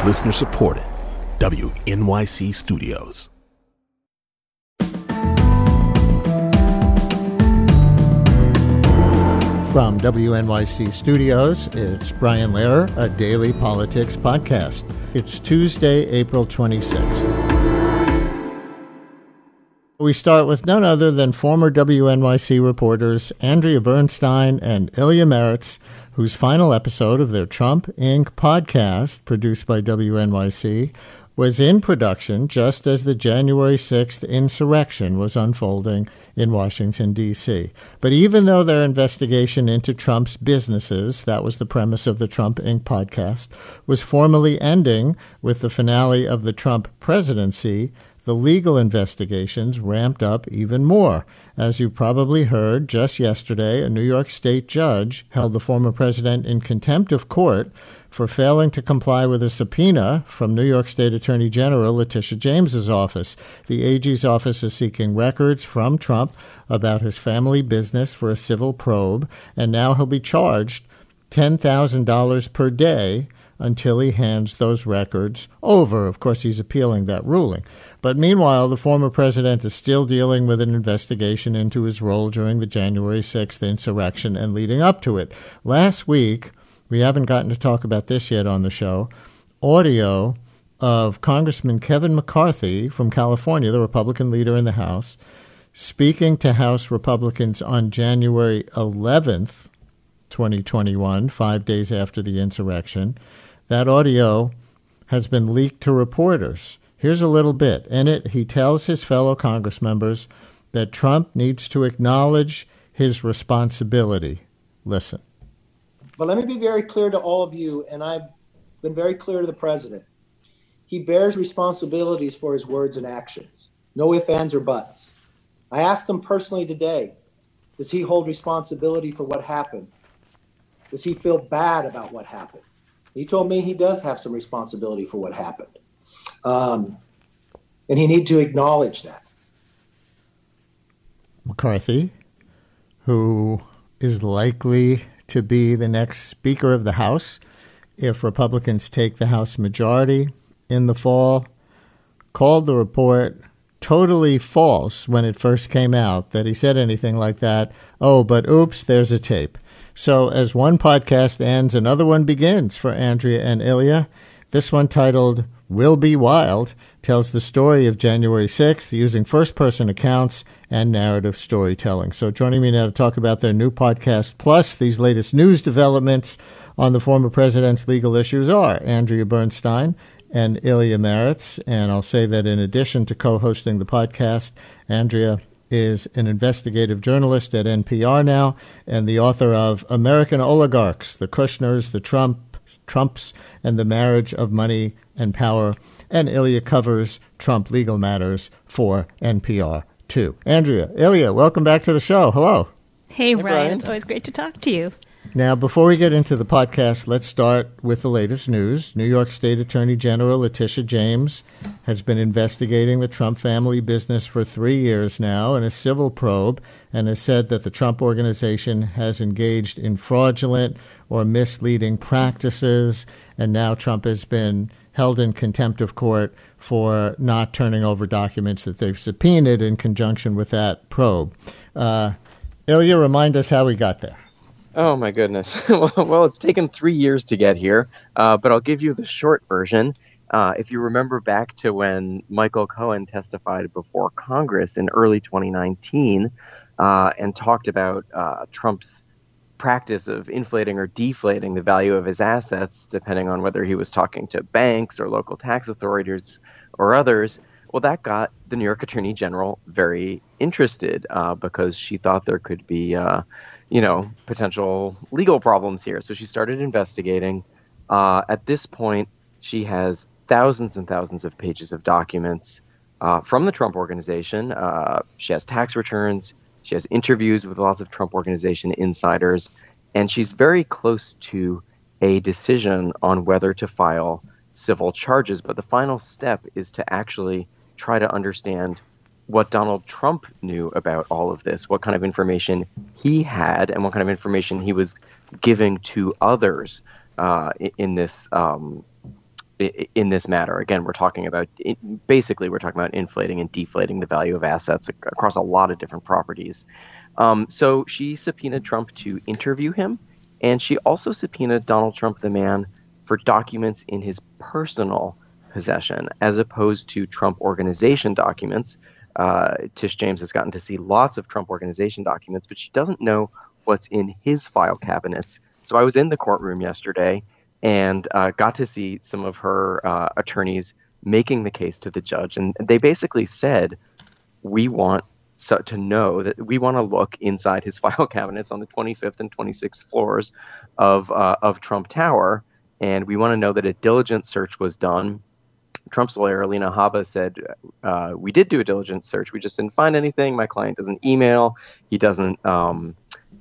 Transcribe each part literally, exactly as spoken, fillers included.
Listener supported. W N Y C Studios. From W N Y C Studios, it's Brian Lehrer, a daily politics podcast. It's Tuesday, April twenty-sixth. We start with none other than former W N Y C reporters Andrea Bernstein and Ilya Marritz, whose final episode of their Trump Incorporated podcast, produced by W N Y C, was in production just as the January sixth insurrection was unfolding in Washington, D C. But even though their investigation into Trump's businesses, that was the premise of the Trump Incorporated podcast, was formally ending with the finale of the Trump presidency, the legal investigations ramped up even more. As you probably heard, just yesterday, a New York State judge held the former president in contempt of court for failing to comply with a subpoena from New York State Attorney General Letitia James's office. The A G's office is seeking records from Trump about his family business for a civil probe, and now he'll be charged ten thousand dollars per day until he hands those records over. Of course, he's appealing that ruling. But meanwhile, the former president is still dealing with an investigation into his role during the January sixth insurrection and leading up to it. Last week, we haven't gotten to talk about this yet on the show, audio of Congressman Kevin McCarthy from California, the Republican leader in the House, speaking to House Republicans on January eleventh, twenty twenty-one, five days after the insurrection. That audio has been leaked to reporters. Here's a little bit. In it, he tells his fellow Congress members that Trump needs to acknowledge his responsibility. Listen. But let me be very clear to all of you, and I've been very clear to the president. He bears responsibilities for his words and actions. No ifs, ands, or buts. I asked him personally today, does he hold responsibility for what happened? Does he feel bad about what happened? He told me he does have some responsibility for what happened. Um, and he needs to acknowledge that. McCarthy, who is likely to be the next Speaker of the House if Republicans take the House majority in the fall, called the report totally false when it first came out that he said anything like that. Oh, but oops, there's a tape. So as one podcast ends, another one begins for Andrea and Ilya. This one, titled Will Be Wild, tells the story of January sixth using first-person accounts and narrative storytelling. So joining me now to talk about their new podcast, plus these latest news developments on the former president's legal issues, are Andrea Bernstein and Ilya Marritz. And I'll say that in addition to co-hosting the podcast, Andrea is an investigative journalist at N P R now and the author of American Oligarchs, the Kushners, the Trump, Trumps, and the Marriage of Money and Power. And Ilya covers Trump legal matters for N P R too. Andrea, Ilya, welcome back to the show. Hello. Hey, hey Brian. Brian. It's always great to talk to you. Now, before we get into the podcast, let's start with the latest news. New York State Attorney General Letitia James has been investigating the Trump family business for three years now in a civil probe and has said that the Trump Organization has engaged in fraudulent or misleading practices, and now Trump has been held in contempt of court for not turning over documents that they've subpoenaed in conjunction with that probe. Uh, Ilya, remind us how we got there. Oh, my goodness. Well, it's taken three years to get here, uh, but I'll give you the short version. Uh, if you remember back to when Michael Cohen testified before Congress in early twenty nineteen uh, and talked about uh, Trump's practice of inflating or deflating the value of his assets, depending on whether he was talking to banks or local tax authorities or others, well, that got the New York Attorney General very interested uh, because she thought there could be uh, you know, potential legal problems here. So she started investigating. Uh, at this point, she has thousands and thousands of pages of documents uh, from the Trump Organization. Uh, she has tax returns. She has interviews with lots of Trump Organization insiders. And she's very close to a decision on whether to file civil charges. But the final step is to actually try to understand what Donald Trump knew about all of this, what kind of information he had, and what kind of information he was giving to others uh, in this um, in this matter. Again, we're talking about, basically, we're talking about inflating and deflating the value of assets across a lot of different properties. Um, so she subpoenaed Trump to interview him, and she also subpoenaed Donald Trump, the man, for documents in his personal possession, as opposed to Trump Organization documents. Uh, Tish James has gotten to see lots of Trump Organization documents, but she doesn't know what's in his file cabinets. So I was in the courtroom yesterday and uh, got to see some of her uh, attorneys making the case to the judge. And they basically said, we want so, to know that we want to look inside his file cabinets on the twenty-fifth and twenty-sixth floors of, uh, of Trump Tower. And we want to know that a diligent search was done. Trump's lawyer, Alina Habba, said, uh, we did do a diligent search. We just didn't find anything. My client doesn't email. He doesn't um,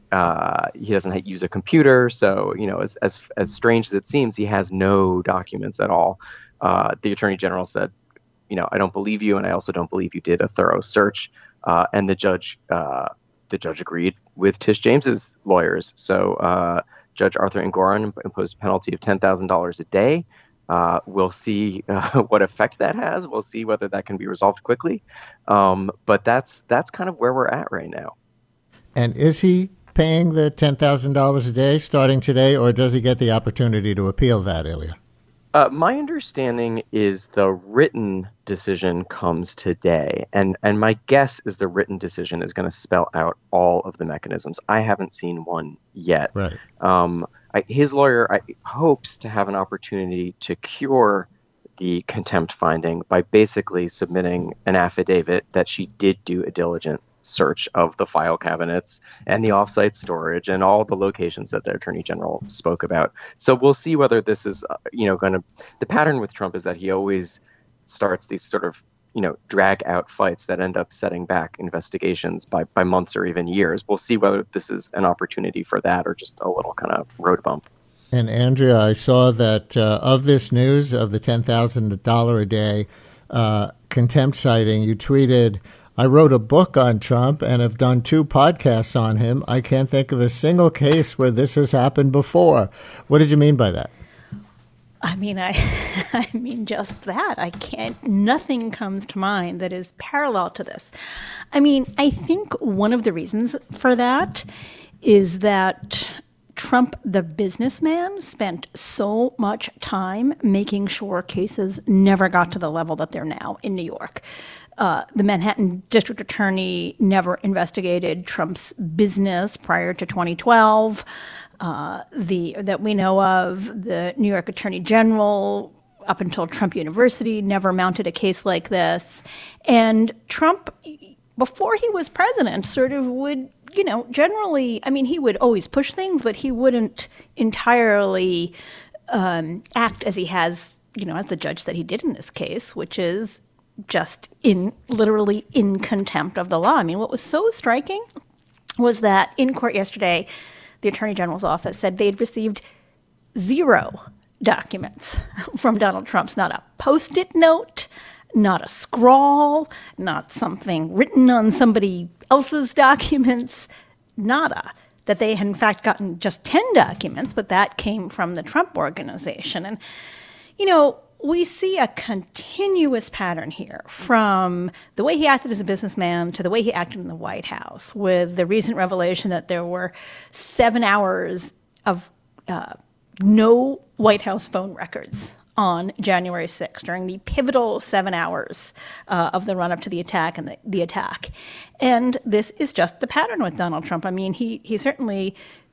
uh, he doesn't use a computer. So, you know, as, as, as strange as it seems, he has no documents at all. Uh, the attorney general said, you know, I don't believe you, and I also don't believe you did a thorough search. Uh, and the judge uh, the judge agreed with Tish James's lawyers. So uh, Judge Arthur Engoron imposed a penalty of ten thousand dollars a day. Uh, we'll see uh, what effect that has. We'll see whether that can be resolved quickly. Um, but that's that's kind of where we're at right now. And is he paying the ten thousand dollars a day starting today, or does he get the opportunity to appeal that, Ilya? Uh, my understanding is the written decision comes today, and, and my guess is the written decision is going to spell out all of the mechanisms. I haven't seen one yet. Right. Um, I, his lawyer I, hopes to have an opportunity to cure the contempt finding by basically submitting an affidavit that she did do a diligent search of the file cabinets and the offsite storage and all the locations that the attorney general spoke about. So we'll see whether this is, uh, you know, going to, the pattern with Trump is that he always starts these sort of, you know, drag out fights that end up setting back investigations by, by months or even years. We'll see whether this is an opportunity for that or just a little kind of road bump. And Andrea, I saw that uh, of this news of the ten thousand dollars a day uh, contempt citing, you tweeted, I wrote a book on Trump and have done two podcasts on him. I can't think of a single case where this has happened before. What did you mean by that? I mean, I, I mean just that. I can't, nothing comes to mind that is parallel to this. I mean, I think one of the reasons for that is that Trump, the businessman, spent so much time making sure cases never got to the level that they're now in New York. Uh, the Manhattan district attorney never investigated Trump's business prior to twenty twelve. Uh, the that we know of, the New York Attorney General, up until Trump University, never mounted a case like this. And Trump, before he was president, sort of would, you know, generally, I mean, he would always push things, but he wouldn't entirely um, act as he has, you know, as the judge that he did in this case, which is just in literally in contempt of the law. I mean, what was so striking was that in court yesterday, the Attorney General's office said they'd received zero documents from Donald Trump's, not a Post-it note, not a scrawl, not something written on somebody else's documents, nada. That they had in fact gotten just ten documents, but that came from the Trump Organization. And, you know, we see a continuous pattern here from the way he acted as a businessman to the way he acted in the White House, with the recent revelation that there were seven hours of uh, no White House phone records on January sixth, during the pivotal seven hours uh, of the run-up to the attack and the, the attack. And this is just the pattern with Donald Trump. I mean, he he certainly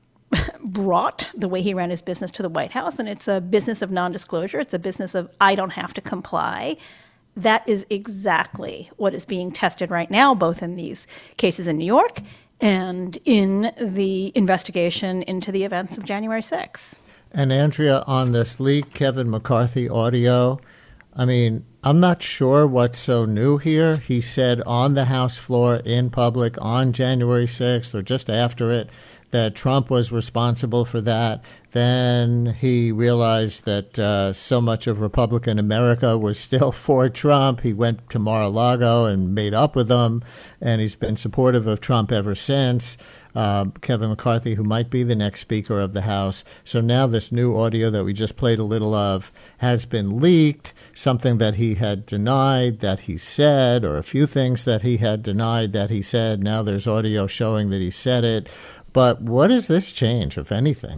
brought the way he ran his business to the White House, and it's a business of non-disclosure. It's a business of I don't have to comply. That is exactly what is being tested right now, both in these cases in New York and in the investigation into the events of January sixth. And Andrea, on this leaked Kevin McCarthy audio, I mean, I'm not sure what's so new here. He said on the House floor in public on January sixth or just after it that Trump was responsible for that. Then he realized that uh, so much of Republican America was still for Trump. He went to Mar-a-Lago and made up with them, and he's been supportive of Trump ever since. Uh, Kevin McCarthy, who might be the next Speaker of the House. So now this new audio that we just played a little of has been leaked, something that he had denied that he said, or a few things that he had denied that he said. Now there's audio showing that he said it. But what does this change, if anything?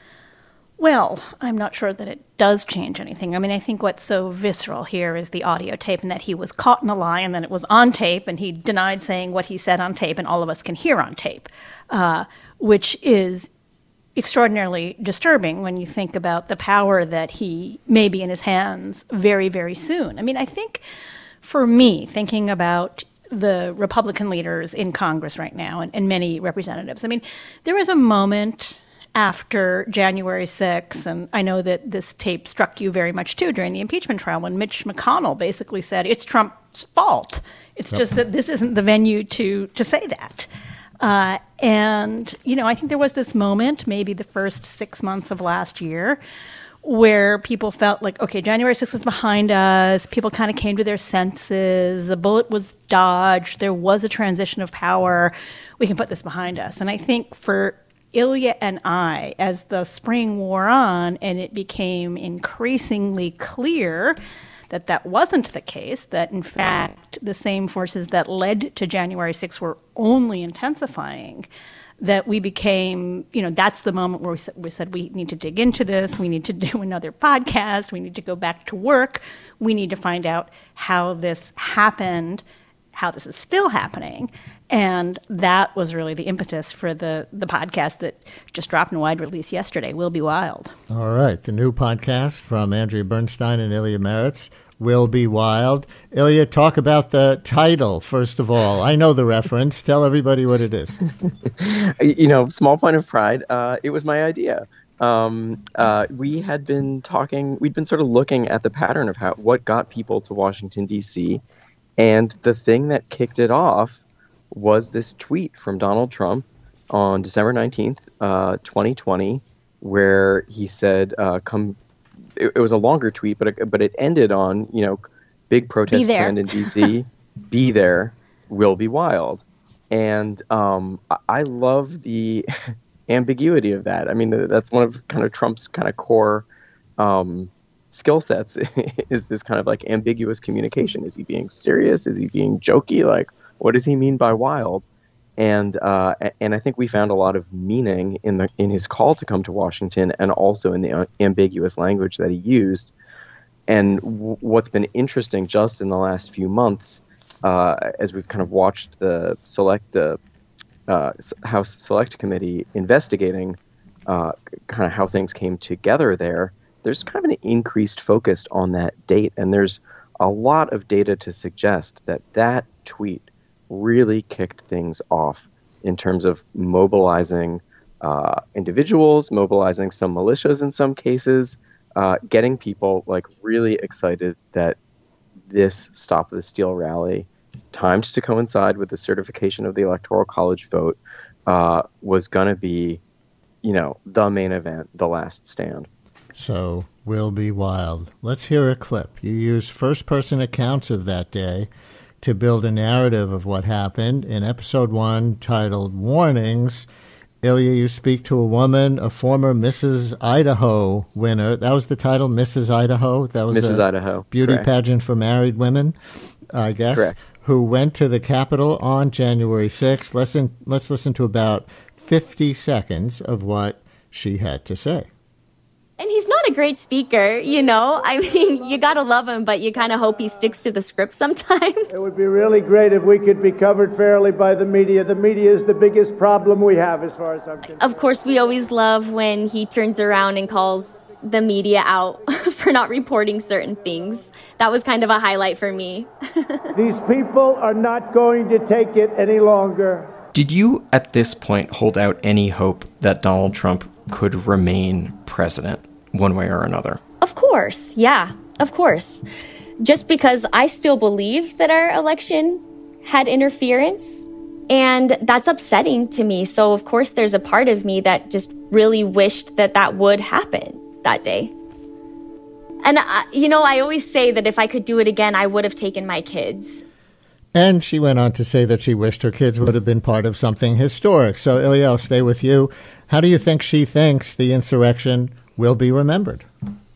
Well, I'm not sure that it does change anything. I mean, I think what's so visceral here is the audio tape, and that he was caught in a lie, and then it was on tape, and he denied saying what he said on tape, and all of us can hear on tape, uh, which is extraordinarily disturbing when you think about the power that he may be in his hands very, very soon. I mean, I think for me, thinking about the Republican leaders in Congress right now, and, and many representatives, I mean, there was a moment after January sixth, and I know that this tape struck you very much too during the impeachment trial, when Mitch McConnell basically said it's Trump's fault. It's yep. just that this isn't the venue to to say that. Uh, and, you know, I think there was this moment, maybe the first six months of last year, where people felt like, okay, January sixth is behind us. People kind of came to their senses. A bullet was dodged. There was a transition of power. We can put this behind us. And I think for Ilya and I, as the spring wore on and it became increasingly clear that that wasn't the case, that in fact the same forces that led to January sixth were only intensifying, that we became, you know, that's the moment where we said, we said we need to dig into this, we need to do another podcast, we need to go back to work, we need to find out how this happened, how this is still happening. And that was really the impetus for the, the podcast that just dropped in wide release yesterday, Will Be Wild. All right. The new podcast from Andrea Bernstein and Ilya Meritz, Will Be Wild. Ilya, talk about the title, first of all. I know the reference. Tell everybody what it is. You know, small point of pride. Uh, it was my idea. Um, uh, we had been talking, we'd been sort of looking at the pattern of how what got people to Washington, D C, and the thing that kicked it off was this tweet from Donald Trump on December nineteenth, uh, twenty twenty, where he said, uh, come, it, it was a longer tweet, but it, but it ended on, you know, big protest planned in D C, be there, will be wild. And um, I, I love the ambiguity of that. I mean, that's one of kind of Trump's kind of core um, skill sets is this kind of like ambiguous communication. Is he being serious? Is he being jokey? Like, what does he mean by wild? And uh, and I think we found a lot of meaning in the in his call to come to Washington, and also in the ambiguous language that he used. And w- what's been interesting just in the last few months, uh, as we've kind of watched the select uh, uh, House Select Committee investigating uh, kind of how things came together there, there's kind of an increased focus on that date, and there's a lot of data to suggest that that tweet really kicked things off in terms of mobilizing uh, individuals, mobilizing some militias in some cases, uh, getting people like really excited that this Stop the Steal rally, timed to coincide with the certification of the Electoral College vote, uh, was going to be, you know, the main event, the last stand. So, will be wild. Let's hear a clip. You use first-person accounts of that day to build a narrative of what happened. In episode one, titled Warnings, Ilya, you speak to a woman, a former Missus Idaho winner. That was the title, Missus Idaho? That was Missus a Idaho. beauty Correct. Pageant for married women, I guess, Correct. Who went to the Capitol on January sixth. Listen, let's listen to about fifty seconds of what she had to say. And he's not a great speaker, you know? I mean, you gotta love him, but you kind of hope he sticks to the script sometimes. It would be really great if we could be covered fairly by the media. The media is the biggest problem we have as far as I'm concerned. Of course, we always love when he turns around and calls the media out for not reporting certain things. That was kind of a highlight for me. These people are not going to take it any longer. Did you, at this point, hold out any hope that Donald Trump could remain president one way or another? Of course, yeah, of course. Just because I still believe that our election had interference, And that's upsetting to me. So, of course, there's a part of me that just really wished that that would happen that day. And, I, you know, I always say that if I could do it again, I would have taken my kids. And she went on to say that she wished her kids would have been part of something historic. So, Ilya, I'll stay with you. How do you think she thinks the insurrection will be remembered?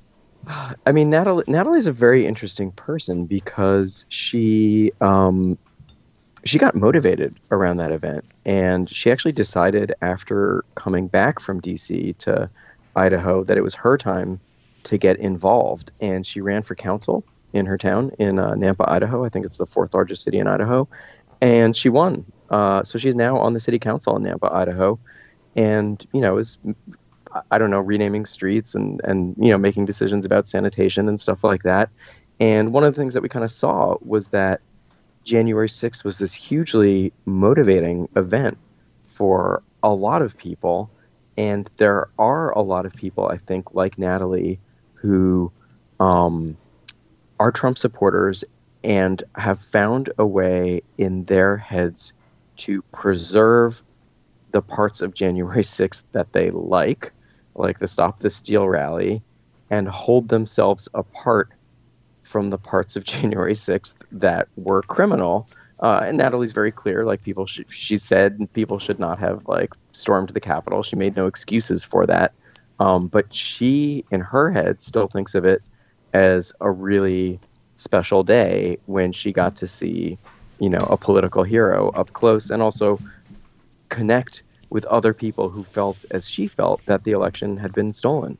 I mean, Natalie Natalie's a very interesting person because she um, she got motivated around that event, and she actually decided after coming back from D C to Idaho that it was her time to get involved, and she ran for council in her town in uh, Nampa, Idaho. I think it's the fourth largest city in Idaho, and she won. Uh, so she's now on the city council in Nampa, Idaho, and you know is. I don't know, renaming streets and, and, you know, making decisions about sanitation and stuff like that. And one of the things that we kind of saw was that January sixth was this hugely motivating event for a lot of people. And there are a lot of people, I think, like Natalie, who um, are Trump supporters and have found a way in their heads to preserve the parts of January sixth that they like, like the Stop the Steal rally, and hold themselves apart from the parts of January sixth that were criminal. Uh, and Natalie's very clear, like people, sh- she said people should not have like stormed the Capitol. She made no excuses for that. Um, but she, in her head, still thinks of it as a really special day when she got to see, you know, a political hero up close and also connect with other people who felt, as she felt, that the election had been stolen.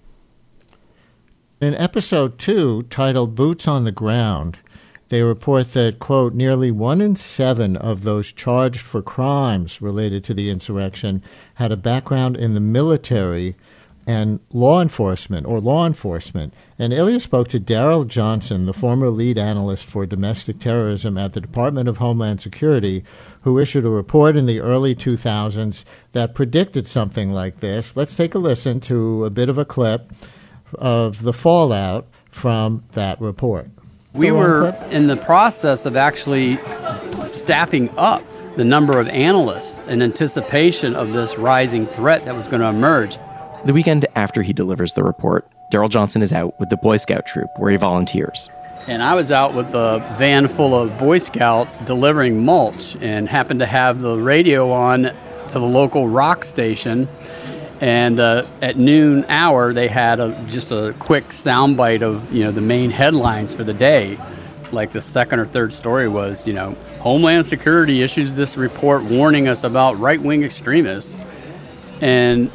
In episode two, titled Boots on the Ground, they report that, quote, nearly one in seven of those charged for crimes related to the insurrection had a background in the military and law enforcement or law enforcement. And Ilya spoke to Daryl Johnson, the former lead analyst for domestic terrorism at the Department of Homeland Security, who issued a report in the early two thousands that predicted something like this. Let's take a listen to a bit of a clip of the fallout from that report. We were in the process of actually staffing up the number of analysts in anticipation of this rising threat that was going to emerge. The weekend after he delivers the report, Daryl Johnson is out with the Boy Scout troop where he volunteers. And I was out with a van full of Boy Scouts delivering mulch and happened to have the radio on to the local rock station. And uh, at noon hour, they had a, just a quick soundbite of, you know, the main headlines for the day. Like the second or third story was, you know, Homeland Security issues this report warning us about right-wing extremists. And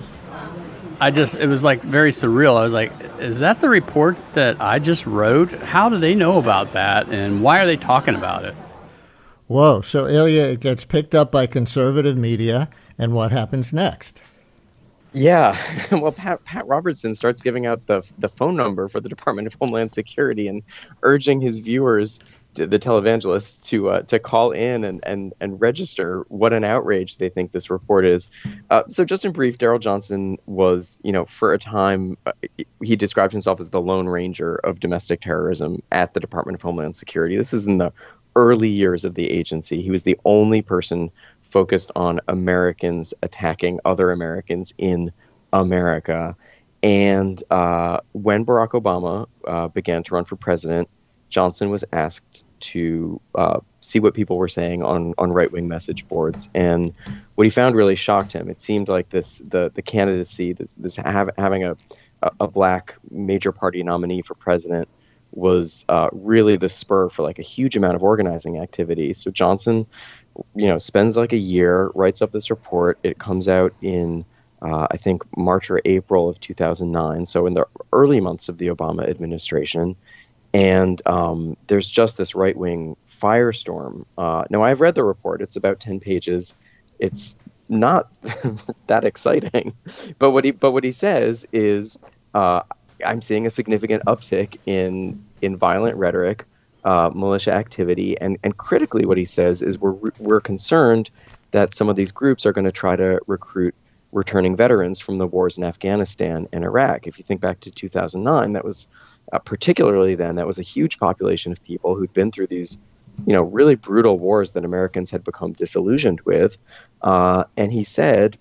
I just, it was like very surreal. I was like, is that the report that I just wrote? How do they know about that? And why are they talking about it? Whoa. So, Ilya, it gets picked up by conservative media. And what happens next? Yeah. Well, Pat, Pat Robertson starts giving out the the phone number for the Department of Homeland Security and urging his viewers, to, the televangelists, to uh, to call in and, and, and register what an outrage they think this report is. Uh, so just in brief, Daryl Johnson was, you know, for a time, uh, he described himself as the Lone Ranger of domestic terrorism at the Department of Homeland Security. This is in the early years of the agency. He was the only person focused on Americans attacking other Americans in America. And uh, when Barack Obama uh, began to run for president, Johnson was asked to uh, see what people were saying on, on right-wing message boards. And what he found really shocked him. It seemed like this the, the candidacy, this, this have, having a, a black major party nominee for president was uh, really the spur for like a huge amount of organizing activity. So Johnson, you know, spends like a year, writes up this report. It comes out in, uh, I think, March or April of two thousand nine. So in the early months of the Obama administration. And um, there's just this right-wing firestorm. Uh, now, I've read the report. It's about ten pages. It's not that exciting. But what he but what he says is, uh, I'm seeing a significant uptick in in violent rhetoric, uh, militia activity, and and critically, what he says is we're we're concerned that some of these groups are going to try to recruit returning veterans from the wars in Afghanistan and Iraq. If you think back to two thousand nine, that was uh, particularly then that was a huge population of people who'd been through these you know, really brutal wars that Americans had become disillusioned with. Uh, and he said,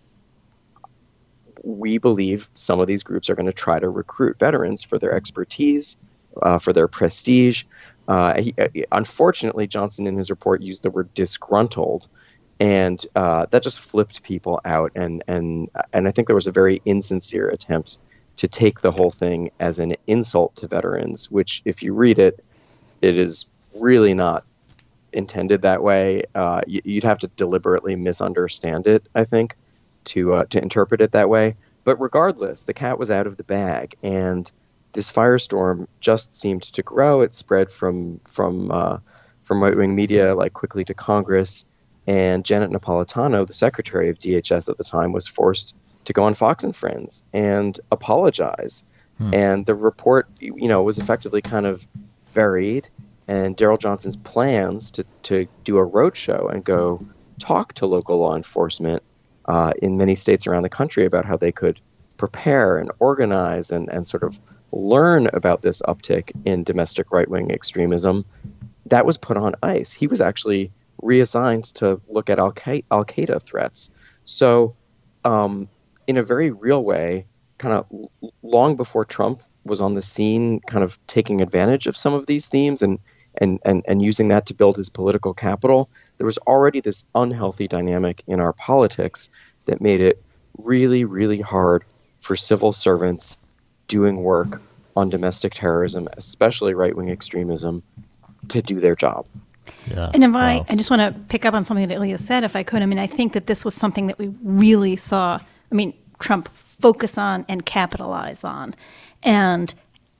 we believe some of these groups are going to try to recruit veterans for their expertise, uh, for their prestige. Uh, he, unfortunately, Johnson in his report used the word disgruntled, and uh, that just flipped people out. And, and, and I think there was a very insincere attempt to take the whole thing as an insult to veterans, which if you read it, it is really not intended that way. Uh, you'd have to deliberately misunderstand it, I think, to uh, to interpret it that way. But regardless, the cat was out of the bag, and this firestorm just seemed to grow. It spread from from uh, from right-wing media like quickly to Congress, and Janet Napolitano, the secretary of D H S at the time, was forced to go on Fox and Friends and apologize. Hmm. And the report, you know, was effectively kind of buried. And Daryl Johnson's plans to, to do a roadshow and go talk to local law enforcement uh, in many states around the country about how they could prepare and organize and, and sort of learn about this uptick in domestic right-wing extremism, that was put on ice. He was actually reassigned to look at Al-Qaeda, Al-Qaeda threats. So um, in a very real way, kind of l- long before Trump was on the scene, kind of taking advantage of some of these themes and and and and using that to build his political capital, there was already this unhealthy dynamic in our politics that made it really, really hard for civil servants doing work on domestic terrorism, especially right-wing extremism, to do their job. Yeah. And if I, Wow. I just want to pick up on something that Ilya said, if I could. I mean, I think that this was something that we really saw, I mean, Trump focus on and capitalize on. And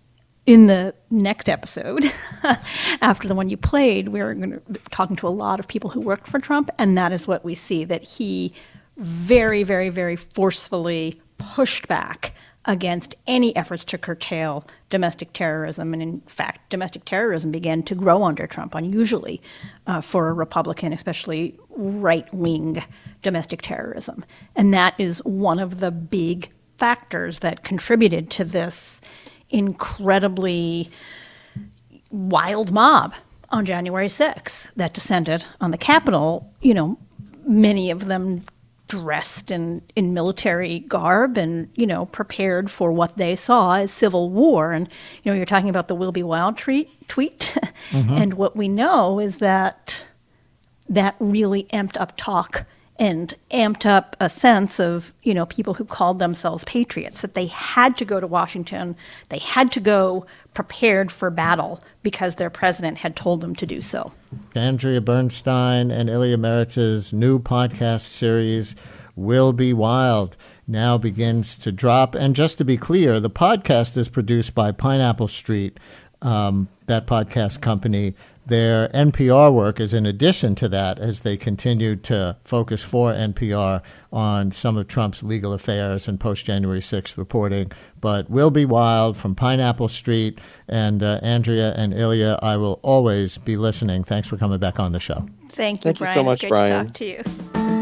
in the next episode, after the one you played, we're going to talking to a lot of people who worked for Trump, and that is what we see, that he very, very, very forcefully pushed back against any efforts to curtail domestic terrorism. And in fact, domestic terrorism began to grow under Trump, unusually uh, for a Republican, especially right-wing domestic terrorism. And that is one of the big factors that contributed to this incredibly wild mob on January sixth that descended on the Capitol, you know, many of them dressed in, in military garb and, you know, prepared for what they saw as civil war. And, you know, you're talking about the Will Be Wild tweet. tweet. Mm-hmm. And what we know is that that really amped up talk and amped up a sense of, you know, people who called themselves patriots, that they had to go to Washington, they had to go prepared for battle because their president had told them to do so. Andrea Bernstein and Ilya Meritz's new podcast series, Will Be Wild, now begins to drop. And just to be clear, the podcast is produced by Pineapple Street, um, that podcast company. Their N P R work is in addition to that, as they continue to focus for N P R on some of Trump's legal affairs and post-January sixth reporting. But Will Be Wild from Pineapple Street. And uh, Andrea and Ilya, I will always be listening. Thanks for coming back on the show. Thank you, Thank you Brian. so much, it's great Brian. to talk to you.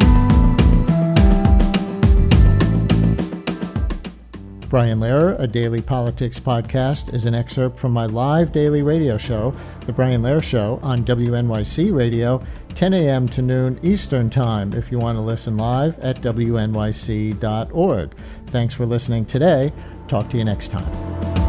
Brian Lehrer, a daily politics podcast, is an excerpt from my live daily radio show, The Brian Lehrer Show, on W N Y C Radio, ten a.m. to noon Eastern Time, if you want to listen live at W N Y C dot org. Thanks for listening today. Talk to you next time.